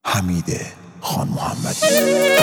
حمید خان محمدی.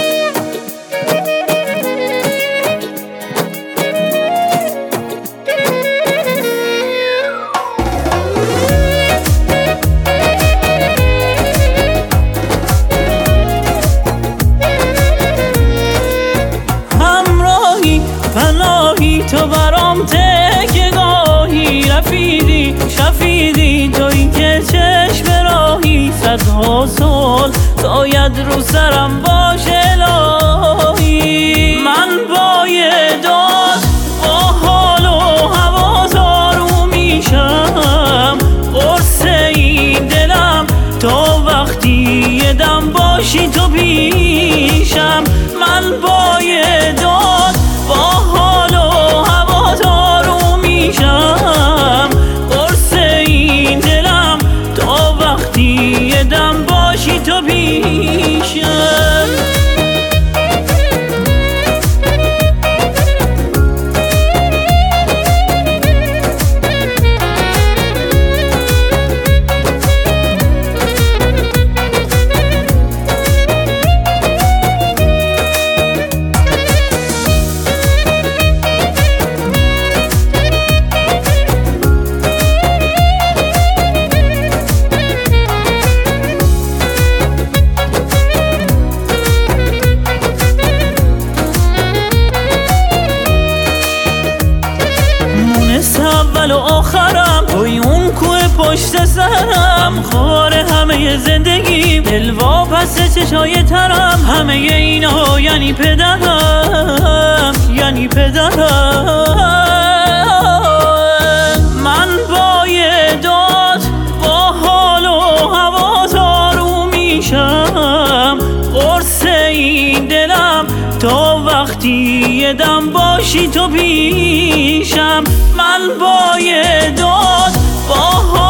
پناهی تو برام تکیه گاهی، رفیقی شفیقی تویی که چشم راهی، صدها سال شاید رو سرم باشه الهی. من بایداد با حال و هوات آروم میشم، قرص این دلم تا وقتی یه دم باشی تو پیشم. من بایداد با حال و هوات آروم میشم، قرص این دلم تا وقتی یه دم باشی تو پیشم. اول و آخرم توی اون کوه پشت سرم، خار همه زندگیم دلوا پس چشای ترم. همه اینا یعنی پدرم، یعنی پدرم. من بایداد با حال و هوات آروم میشم، قرص این دلم تا وقتی یه دم باشی تو پیشم. من بایداد با